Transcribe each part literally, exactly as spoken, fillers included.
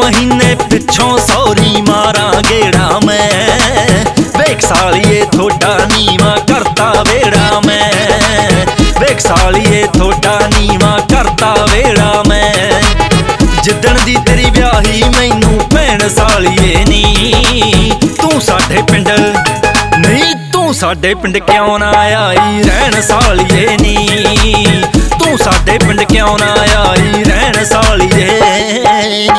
महीने पिछों सौरी मारा गेड़ा मैं। वेख सालिए थोड़ा नीवा करता वेड़ा मैं। वेख सालिए थोड़ा नीवा करता वेड़ा मैं। जिदन दी तेरी ब्याही मैनू भैन सालिए नी। तू साडे पिंड नहीं तू साडे पिंड क्यों ना आई रहन सालिए नी। तू साडे पिंड क्यों ना आई रहन सालिए नी।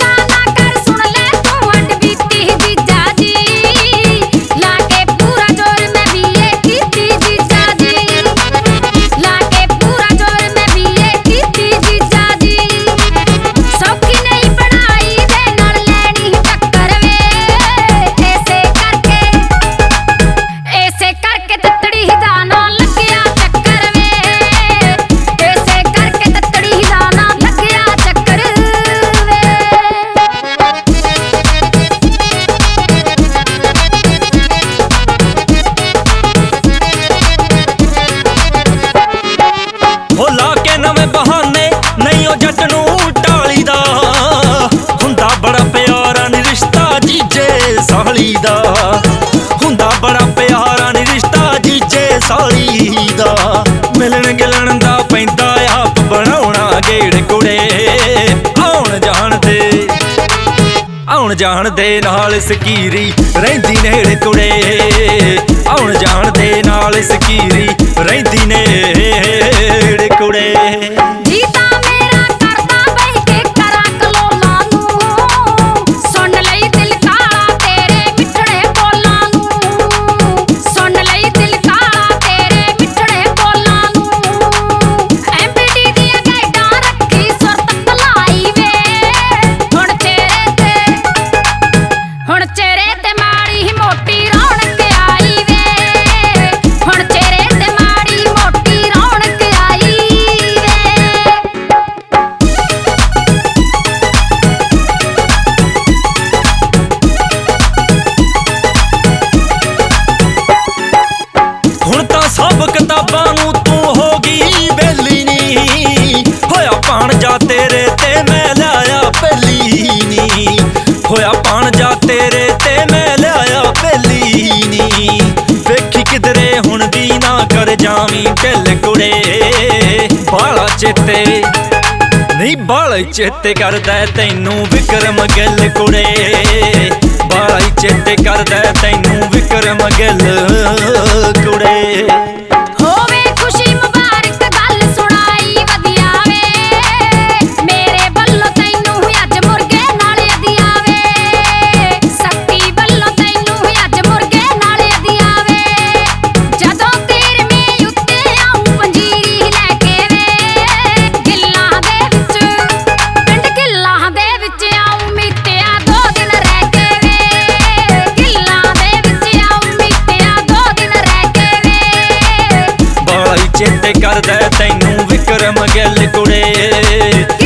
बहाने नहीं ओ जट नू टाली दा हुंदा बड़ा प्यारा नी रिश्ता जीजे साली दा। हुंदा बड़ा प्यारा नी रिश्ता जीजे साली दा। मिलन गिलन दा पैंदा आप बनाउणा गेड़ कुड़े। आउण जाण दे आउण जाण दे नाल सकीरी रहिंदी नेड़ कुड़े। आउण जाण दे नाल सकीरी रहिंदी नेड़ कुड़े। सब किताबां नू तू हो गई बेली नी। होया पान जा तेरे ते मैं लाया पहली नी। होया पान जा तेरे ते मैं लाया पहली नी। वेखी किधरे हुण दी ना कर जावी ढिल कुड़े। बाला चेते नहीं बाला चेते करदा तैनू विक्रम गिल कुड़े। बाला चेते करदा तैनू विक्रम गिल कुड़े। चेते करदा तैनू विक्रम गिल कुड़े।